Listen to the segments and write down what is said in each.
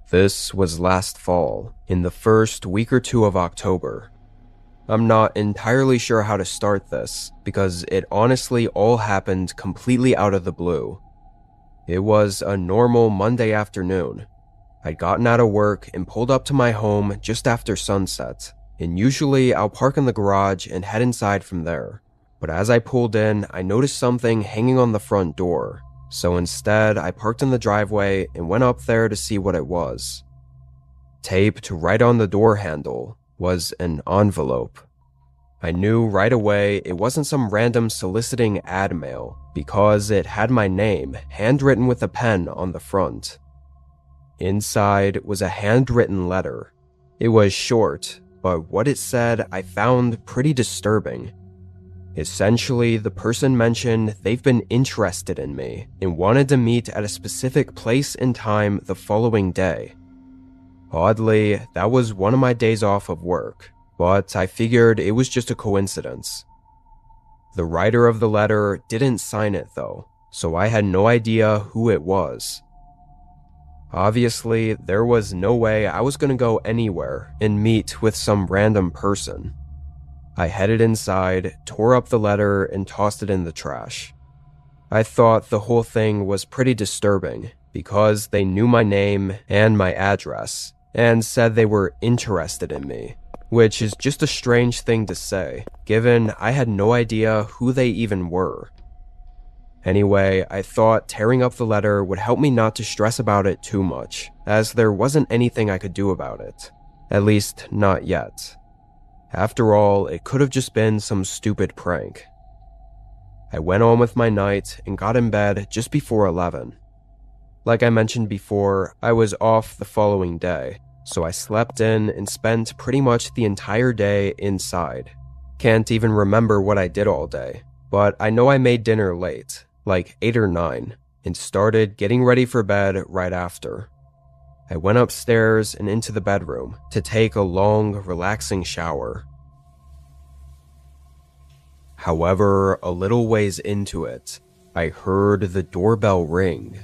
This was last fall, in the first week or two of October. I'm not entirely sure how to start this, because it honestly all happened completely out of the blue. It was a normal Monday afternoon. I'd gotten out of work and pulled up to my home just after sunset, and usually I'll park in the garage and head inside from there. But as I pulled in, I noticed something hanging on the front door, so instead I parked in the driveway and went up there to see what it was. Taped right on the door handle was an envelope. I knew right away it wasn't some random soliciting ad mail because it had my name handwritten with a pen on the front. Inside was a handwritten letter. It was short, but what it said I found pretty disturbing. Essentially, the person mentioned they've been interested in me and wanted to meet at a specific place and time the following day. Oddly, that was one of my days off of work, but I figured it was just a coincidence. The writer of the letter didn't sign it though, so I had no idea who it was. Obviously, there was no way I was going to go anywhere and meet with some random person. I headed inside, tore up the letter, and tossed it in the trash. I thought the whole thing was pretty disturbing because they knew my name and my address and said they were interested in me, which is just a strange thing to say, given I had no idea who they even were. Anyway, I thought tearing up the letter would help me not to stress about it too much, as there wasn't anything I could do about it. At least, not yet. After all, it could have just been some stupid prank. I went on with my night and got in bed just before 11. Like I mentioned before, I was off the following day, so I slept in and spent pretty much the entire day inside. Can't even remember what I did all day, but I know I made dinner late, like 8 or 9, and started getting ready for bed right after. I went upstairs and into the bedroom to take a long, relaxing shower. However, a little ways into it, I heard the doorbell ring.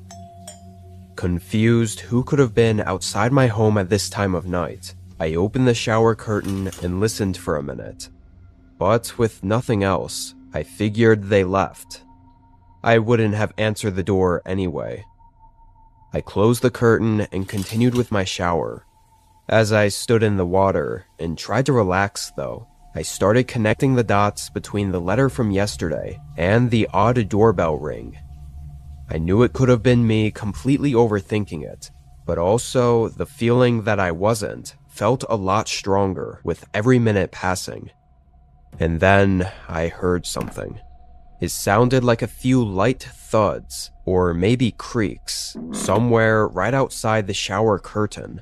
Confused who could have been outside my home at this time of night, I opened the shower curtain and listened for a minute. But with nothing else, I figured they left. I wouldn't have answered the door anyway. I closed the curtain and continued with my shower. As I stood in the water and tried to relax though, I started connecting the dots between the letter from yesterday and the odd doorbell ring. I knew it could have been me completely overthinking it, but also the feeling that I wasn't felt a lot stronger with every minute passing. And then I heard something. It sounded like a few light thuds, or maybe creaks, somewhere right outside the shower curtain.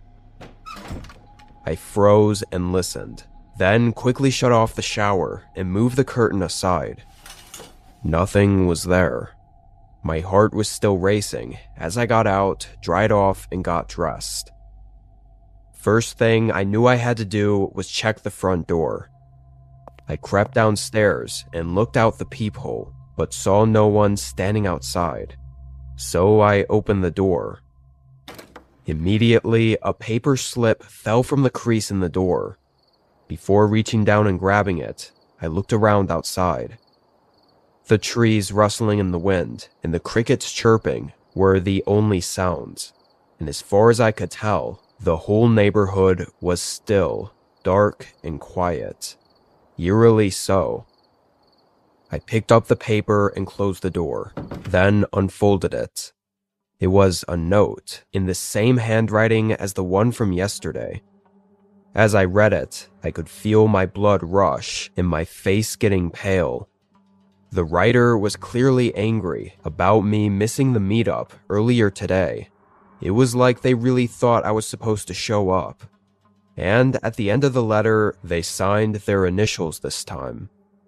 I froze and listened, then quickly shut off the shower and moved the curtain aside. Nothing was there. My heart was still racing as I got out, dried off, and got dressed. First thing I knew I had to do was check the front door. I crept downstairs and looked out the peephole, but saw no one standing outside. So I opened the door. Immediately, a paper slip fell from the crease in the door. Before reaching down and grabbing it, I looked around outside. The trees rustling in the wind and the crickets chirping were the only sounds, and as far as I could tell, the whole neighborhood was still, dark, and quiet. Eerily so. I picked up the paper and closed the door, then unfolded it. It was a note in the same handwriting as the one from yesterday. As I read it, I could feel my blood rush and my face getting pale. The writer was clearly angry about me missing the meetup earlier today. It was like they really thought I was supposed to show up. And at the end of the letter, they signed their initials this time.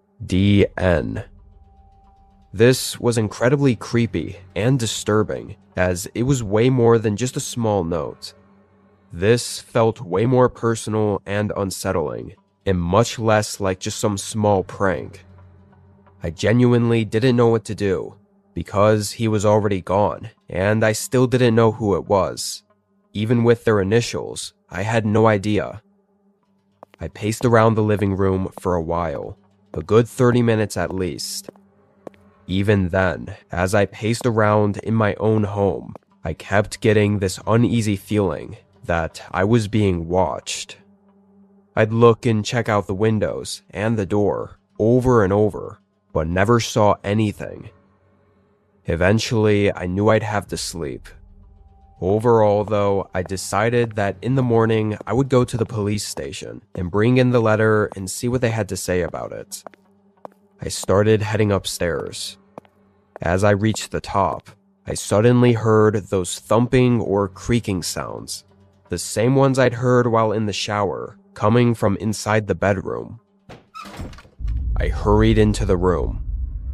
DN. This was incredibly creepy and disturbing, as it was way more than just a small note. This felt way more personal and unsettling, and much less like just some small prank. I genuinely didn't know what to do, because he was already gone, and I still didn't know who it was. even with their initials, I had no idea. I paced around the living room for a while, a good 30 minutes at least. Even then, as I paced around in my own home, I kept getting this uneasy feeling that I was being watched. I'd look and check out the windows and the door over and over, but never saw anything. Eventually, I knew I'd have to sleep. Overall, though, I decided that in the morning I would go to the police station and bring in the letter and see what they had to say about it. I started heading upstairs. As I reached the top, I suddenly heard those thumping or creaking sounds, the same ones I'd heard while in the shower, coming from inside the bedroom. I hurried into the room.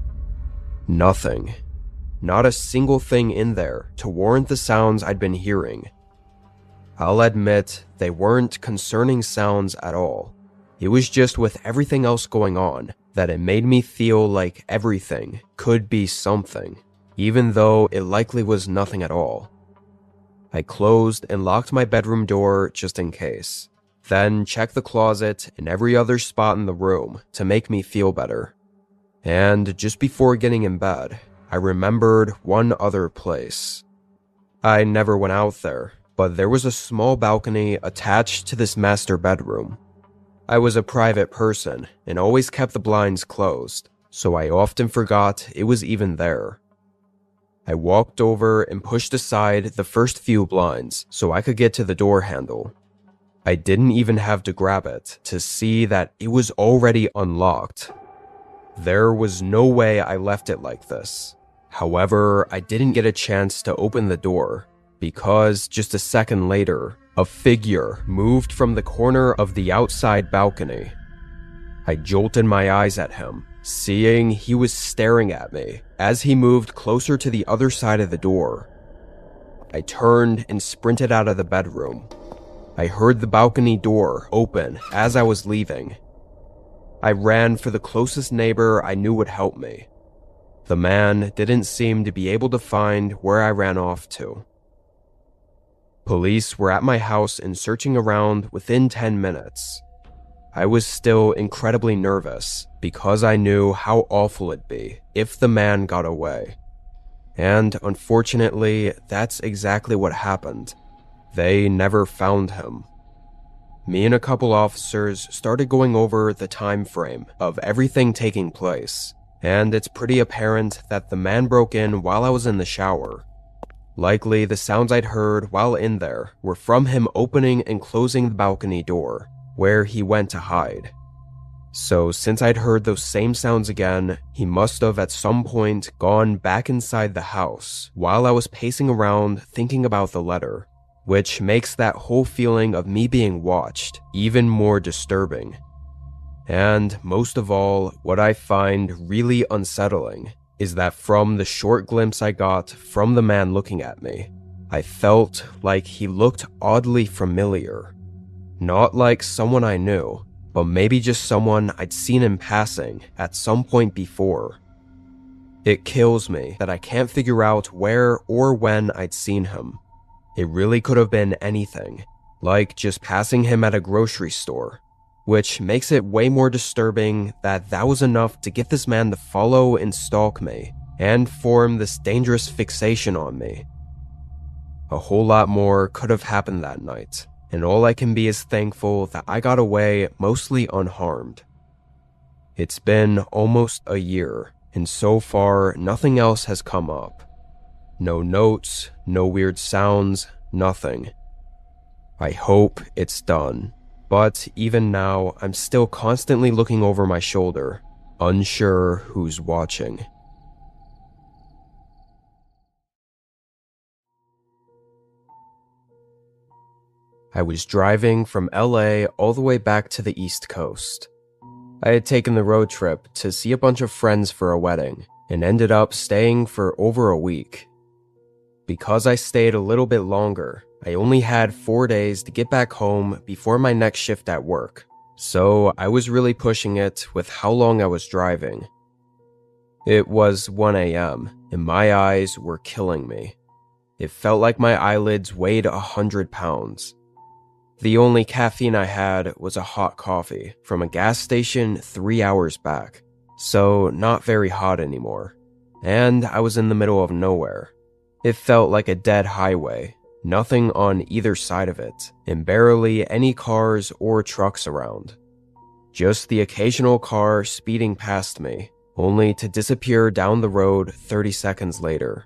Nothing. Not a single thing in there to warrant the sounds I'd been hearing. I'll admit, they weren't concerning sounds at all. It was just with everything else going on that it made me feel like everything could be something, even though it likely was nothing at all. I closed and locked my bedroom door just in case, then checked the closet and every other spot in the room to make me feel better. And just before getting in bed, I remembered one other place. I never went out there, but there was a small balcony attached to this master bedroom. I was a private person and always kept the blinds closed, so I often forgot it was even there. I walked over and pushed aside the first few blinds so I could get to the door handle. I didn't even have to grab it to see that it was already unlocked. There was no way I left it like this. However, I didn't get a chance to open the door because just a second later, a figure moved from the corner of the outside balcony. I jolted my eyes at him, seeing he was staring at me as he moved closer to the other side of the door. I turned and sprinted out of the bedroom. I heard the balcony door open as I was leaving. I ran for the closest neighbor I knew would help me. The man didn't seem to be able to find where I ran off to. Police were at my house and searching around within 10 minutes. I was still incredibly nervous because I knew how awful it'd be if the man got away. And unfortunately, that's exactly what happened. They never found him. Me and a couple officers started going over the time frame of everything taking place, and it's pretty apparent that the man broke in while I was in the shower. Likely, the sounds I'd heard while in there were from him opening and closing the balcony door, where he went to hide. So since I'd heard those same sounds again, he must have at some point gone back inside the house while I was pacing around thinking about the letter, which makes that whole feeling of me being watched even more disturbing. And most of all, what I find really unsettling is that from the short glimpse I got from the man looking at me, I felt like he looked oddly familiar. Not like someone I knew, but maybe just someone I'd seen in passing at some point before. It kills me that I can't figure out where or when I'd seen him. It really could have been anything, like just passing him at a grocery store, which makes it way more disturbing that that was enough to get this man to follow and stalk me and form this dangerous fixation on me. A whole lot more could have happened that night, and all I can be is thankful that I got away mostly unharmed. It's been almost a year, and so far nothing else has come up. No notes, no weird sounds, nothing. I hope it's done. But even now, I'm still constantly looking over my shoulder, unsure who's watching. I was driving from LA all the way back to the East Coast. I had taken the road trip to see a bunch of friends for a wedding, and ended up staying for over a week. Because I stayed a little bit longer, I only had 4 days to get back home before my next shift at work, so I was really pushing it with how long I was driving. It was 1 a.m., and my eyes were killing me. It felt like my eyelids weighed 100 pounds. The only caffeine I had was a hot coffee from a gas station 3 hours back, so not very hot anymore. And I was in the middle of nowhere. It felt like a dead highway, nothing on either side of it, and barely any cars or trucks around. Just the occasional car speeding past me, only to disappear down the road 30 seconds later.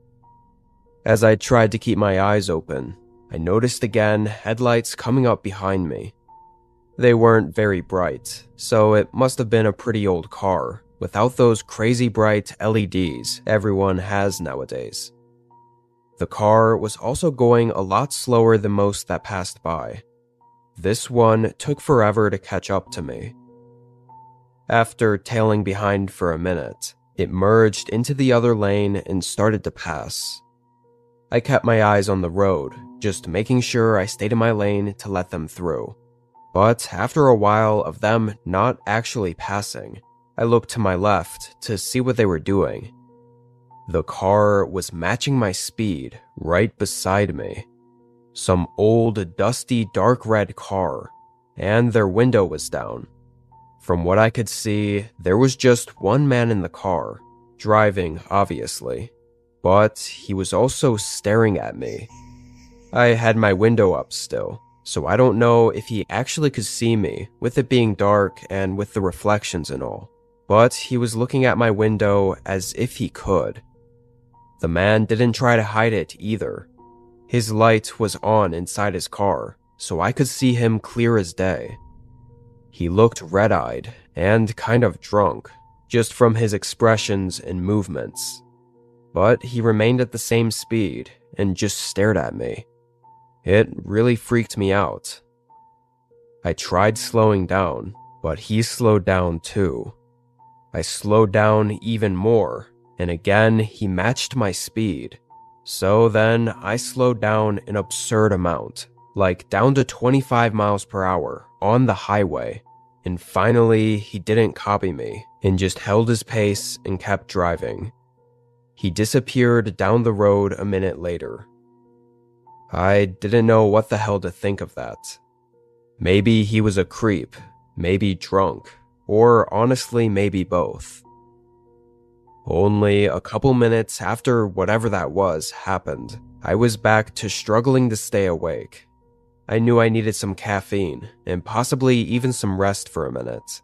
As I tried to keep my eyes open, I noticed again headlights coming up behind me. They weren't very bright, so it must have been a pretty old car, without those crazy bright LEDs everyone has nowadays. The car was also going a lot slower than most that passed by. This one took forever to catch up to me. After tailing behind for a minute, it merged into the other lane and started to pass. I kept my eyes on the road, just making sure I stayed in my lane to let them through. But after a while of them not actually passing, I looked to my left to see what they were doing. The car was matching my speed right beside me. Some old, dusty, dark red car, and their window was down. From what I could see, there was just one man in the car, driving, obviously, but he was also staring at me. I had my window up still, so I don't know if he actually could see me, with it being dark and with the reflections and all, but he was looking at my window as if he could. The man didn't try to hide it either. His light was on inside his car, so I could see him clear as day. He looked red-eyed and kind of drunk, just from his expressions and movements. But he remained at the same speed and just stared at me. It really freaked me out. I tried slowing down, but he slowed down too. I slowed down even more, and again he matched my speed. So then I slowed down an absurd amount, like down to 25 miles per hour on the highway, and finally he didn't copy me and just held his pace and kept driving. He disappeared down the road a minute later. I didn't know what the hell to think of that. Maybe he was a creep, maybe drunk, or honestly maybe both. Only a couple minutes after whatever that was happened, I was back to struggling to stay awake. I knew I needed some caffeine, and possibly even some rest for a minute.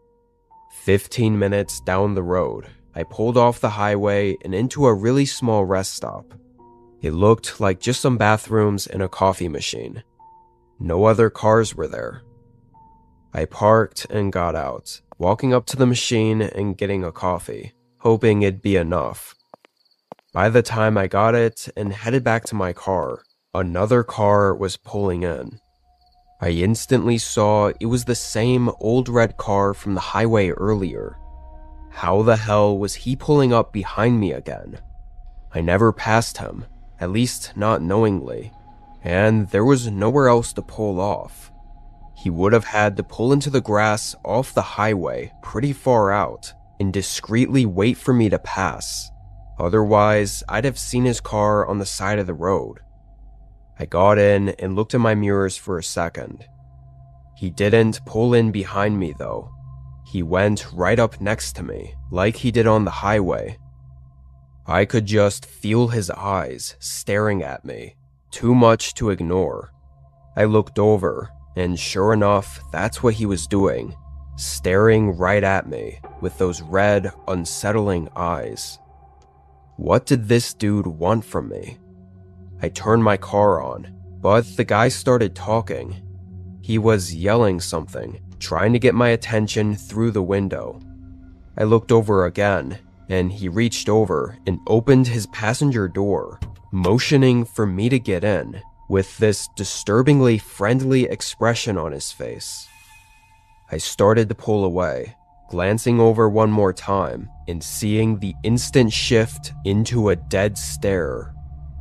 15 minutes down the road, I pulled off the highway and into a really small rest stop. It looked like just some bathrooms and a coffee machine. No other cars were there. I parked and got out, walking up to the machine and getting a coffee, hoping it'd be enough. By the time I got it and headed back to my car, another car was pulling in. I instantly saw it was the same old red car from the highway earlier. How the hell was he pulling up behind me again? I never passed him, at least not knowingly, and there was nowhere else to pull off. He would have had to pull into the grass off the highway pretty far out and discreetly wait for me to pass. Otherwise, I'd have seen his car on the side of the road. I got in and looked in my mirrors for a second. He didn't pull in behind me though. He went right up next to me, like he did on the highway. I could just feel his eyes staring at me, too much to ignore. I looked over, and sure enough, that's what he was doing, staring right at me with those red, unsettling eyes. What did this dude want from me? I turned my car on, but the guy started talking. He was yelling something, trying to get my attention through the window. I looked over again, and he reached over and opened his passenger door, motioning for me to get in, with this disturbingly friendly expression on his face. I started to pull away, glancing over one more time and seeing the instant shift into a dead stare.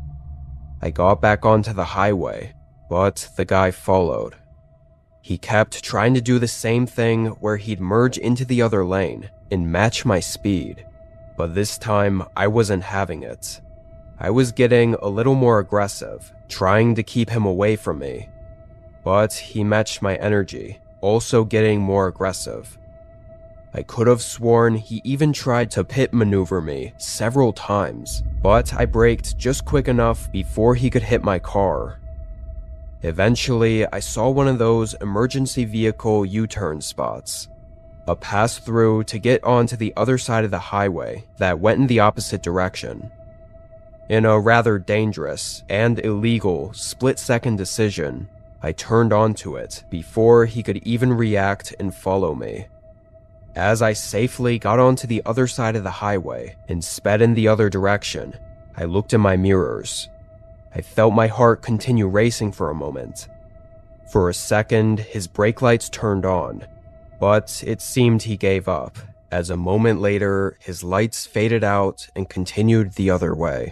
I got back onto the highway, but the guy followed. He kept trying to do the same thing where he'd merge into the other lane and match my speed, but this time I wasn't having it. I was getting a little more aggressive, trying to keep him away from me. But he matched my energy, also getting more aggressive. I could have sworn he even tried to pit maneuver me several times, but I braked just quick enough before he could hit my car. Eventually, I saw one of those emergency vehicle U-turn spots, a pass-through to get onto the other side of the highway that went in the opposite direction. In a rather dangerous and illegal split-second decision, I turned onto it before he could even react and follow me. As I safely got onto the other side of the highway and sped in the other direction, I looked in my mirrors. I felt my heart continue racing for a moment. For a second, his brake lights turned on, but it seemed he gave up, as a moment later, his lights faded out and continued the other way.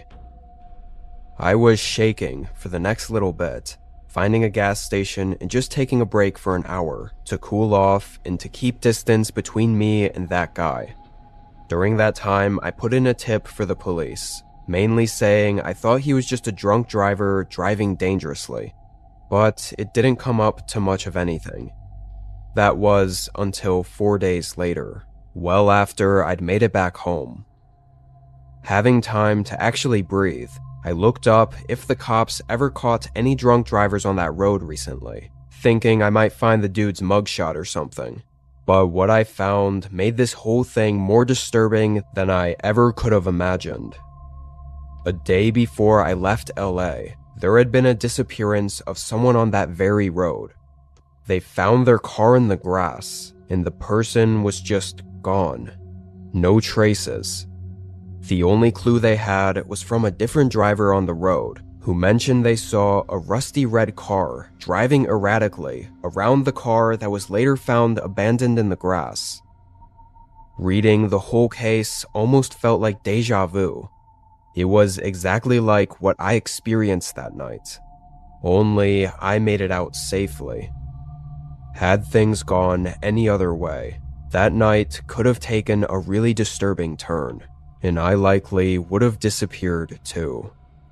I was shaking for the next little bit, finding a gas station and just taking a break for an hour to cool off and to keep distance between me and that guy. During that time, I put in a tip for the police, mainly saying I thought he was just a drunk driver driving dangerously, but it didn't come up to much of anything. That was until 4 days later, well after I'd made it back home. Having time to actually breathe, I looked up if the cops ever caught any drunk drivers on that road recently, thinking I might find the dude's mugshot or something. But what I found made this whole thing more disturbing than I ever could have imagined. A day before I left LA, there had been a disappearance of someone on that very road. They found their car in the grass, and the person was just gone. No traces. The only clue they had was from a different driver on the road, who mentioned they saw a rusty red car driving erratically around the car that was later found abandoned in the grass. Reading the whole case almost felt like deja vu. It was exactly like what I experienced that night, only I made it out safely. Had things gone any other way, that night could have taken a really disturbing turn, and I likely would have disappeared too.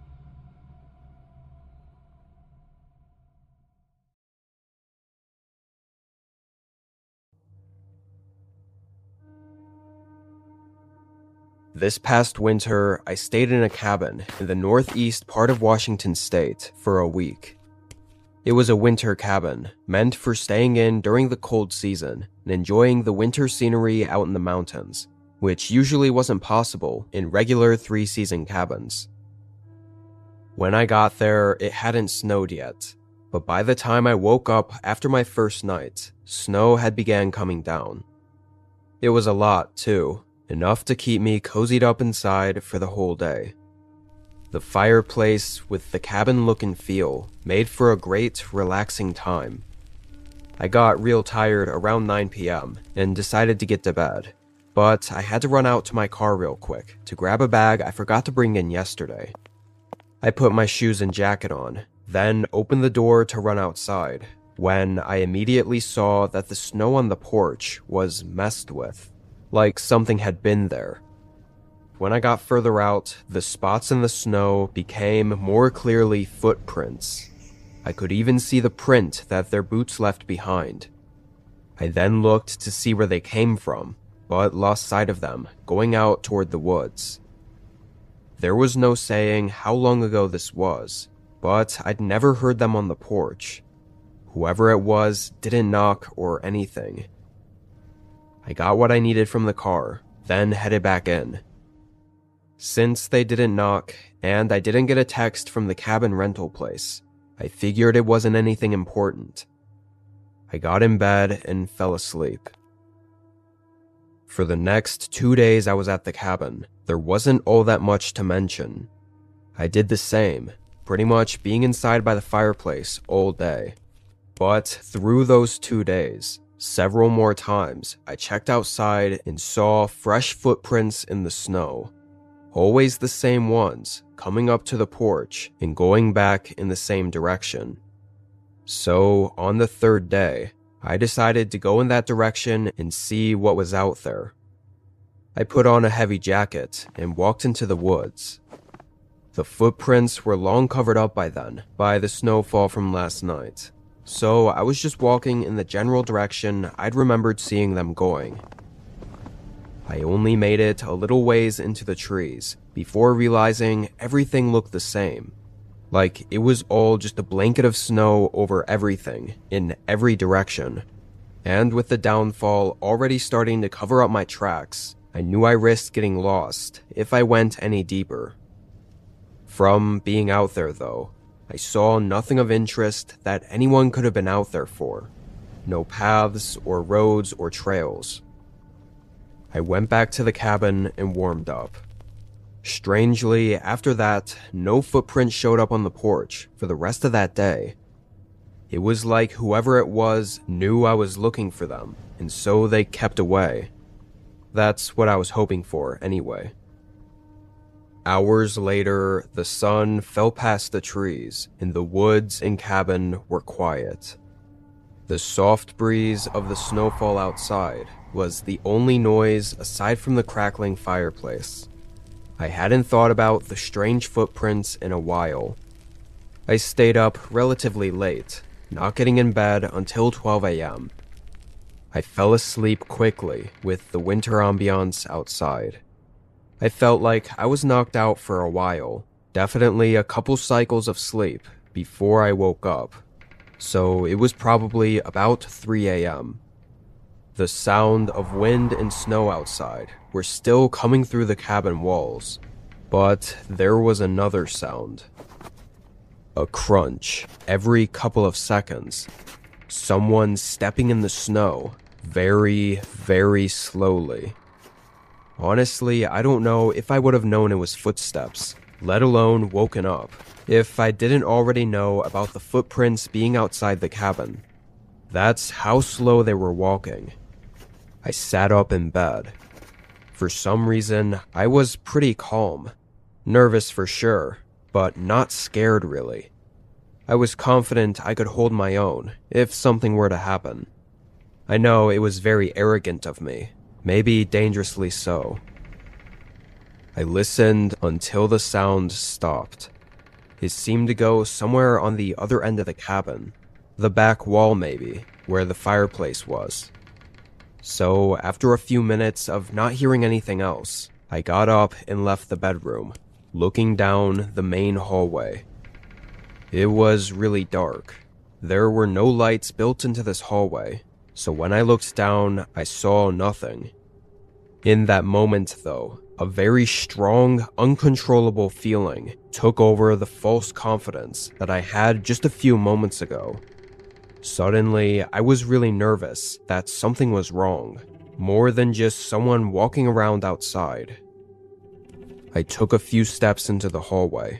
This past winter, I stayed in a cabin in the northeast part of Washington state for a week. It was a winter cabin, meant for staying in during the cold season and enjoying the winter scenery out in the mountains, which usually wasn't possible in regular three-season cabins. When I got there, it hadn't snowed yet, but by the time I woke up after my first night, snow had began coming down. It was a lot, too, enough to keep me cozied up inside for the whole day. The fireplace with the cabin look and feel made for a great, relaxing time. I got real tired around 9 p.m. and decided to get to bed, but I had to run out to my car real quick to grab a bag I forgot to bring in yesterday. I put my shoes and jacket on, then opened the door to run outside, when I immediately saw that the snow on the porch was messed with, like something had been there. When I got further out, the spots in the snow became more clearly footprints. I could even see the print that their boots left behind. I then looked to see where they came from, but lost sight of them, going out toward the woods. There was no saying how long ago this was, but I'd never heard them on the porch. Whoever it was didn't knock or anything. I got what I needed from the car, then headed back in. Since they didn't knock, and I didn't get a text from the cabin rental place, I figured it wasn't anything important. I got in bed and fell asleep. For the next 2 days I was at the cabin, there wasn't all that much to mention. I did the same, pretty much being inside by the fireplace all day. But through those 2 days, several more times, I checked outside and saw fresh footprints in the snow. Always the same ones, coming up to the porch and going back in the same direction. So, on the third day, I decided to go in that direction and see what was out there. I put on a heavy jacket and walked into the woods. The footprints were long covered up by then, by the snowfall from last night, so I was just walking in the general direction I'd remembered seeing them going. I only made it a little ways into the trees before realizing everything looked the same. Like it was all just a blanket of snow over everything, in every direction. And with the downfall already starting to cover up my tracks, I knew I risked getting lost if I went any deeper. From being out there though, I saw nothing of interest that anyone could have been out there for. No paths or roads or trails. I went back to the cabin and warmed up. Strangely, after that, no footprints showed up on the porch for the rest of that day. It was like whoever it was knew I was looking for them, and so they kept away. That's what I was hoping for, anyway. Hours later, the sun fell past the trees, and the woods and cabin were quiet. The soft breeze of the snowfall outside was the only noise aside from the crackling fireplace. I hadn't thought about the strange footprints in a while. I stayed up relatively late, not getting in bed until 12 a.m. I fell asleep quickly with the winter ambiance outside. I felt like I was knocked out for a while, definitely a couple cycles of sleep before I woke up, so it was probably about 3 a.m. The sound of wind and snow outside were still coming through the cabin walls, but there was another sound. A crunch every couple of seconds. Someone stepping in the snow very, very slowly. Honestly, I don't know if I would have known it was footsteps, let alone woken up, if I didn't already know about the footprints being outside the cabin. That's how slow they were walking. I sat up in bed. For some reason, I was pretty calm. Nervous for sure, but not scared really. I was confident I could hold my own if something were to happen. I know it was very arrogant of me, maybe dangerously so. I listened until the sound stopped. It seemed to go somewhere on the other end of the cabin, the back wall maybe, where the fireplace was. So, after a few minutes of not hearing anything else, I got up and left the bedroom, looking down the main hallway. It was really dark. There were no lights built into this hallway, so when I looked down, I saw nothing. In that moment, though, a very strong, uncontrollable feeling took over the false confidence that I had just a few moments ago. Suddenly, I was really nervous that something was wrong, more than just someone walking around outside. I took a few steps into the hallway.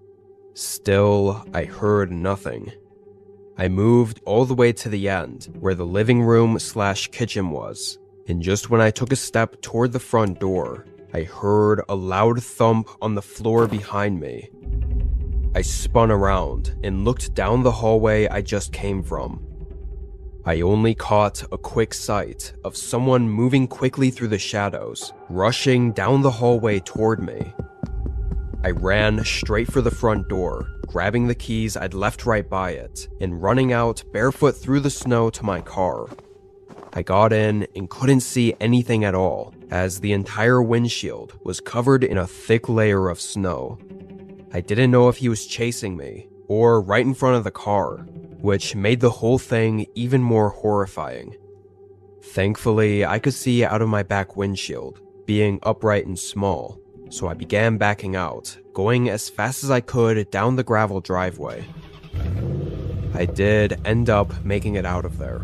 Still, I heard nothing. I moved all the way to the end, where the living room/kitchen was, and just when I took a step toward the front door, I heard a loud thump on the floor behind me. I spun around and looked down the hallway I just came from. I only caught a quick sight of someone moving quickly through the shadows, rushing down the hallway toward me. I ran straight for the front door, grabbing the keys I'd left right by it, and running out barefoot through the snow to my car. I got in and couldn't see anything at all, as the entire windshield was covered in a thick layer of snow. I didn't know if he was chasing me, or right in front of the car, which made the whole thing even more horrifying. Thankfully, I could see out of my back windshield, being upright and small, so I began backing out, going as fast as I could down the gravel driveway. I did end up making it out of there.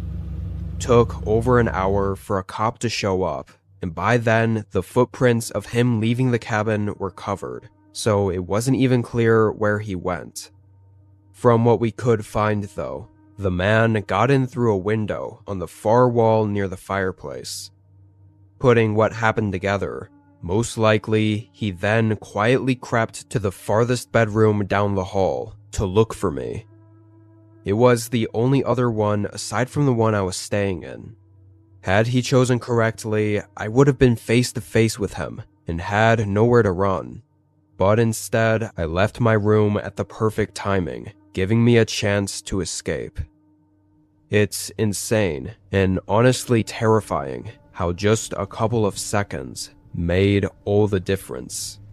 Took over an hour for a cop to show up, and by then, the footprints of him leaving the cabin were covered, so it wasn't even clear where he went. From what we could find though, the man got in through a window on the far wall near the fireplace. Putting what happened together, most likely he then quietly crept to the farthest bedroom down the hall to look for me. It was the only other one aside from the one I was staying in. Had he chosen correctly, I would have been face to face with him and had nowhere to run. But instead, I left my room at the perfect timing, giving me a chance to escape. It's insane and honestly terrifying how just a couple of seconds made all the difference.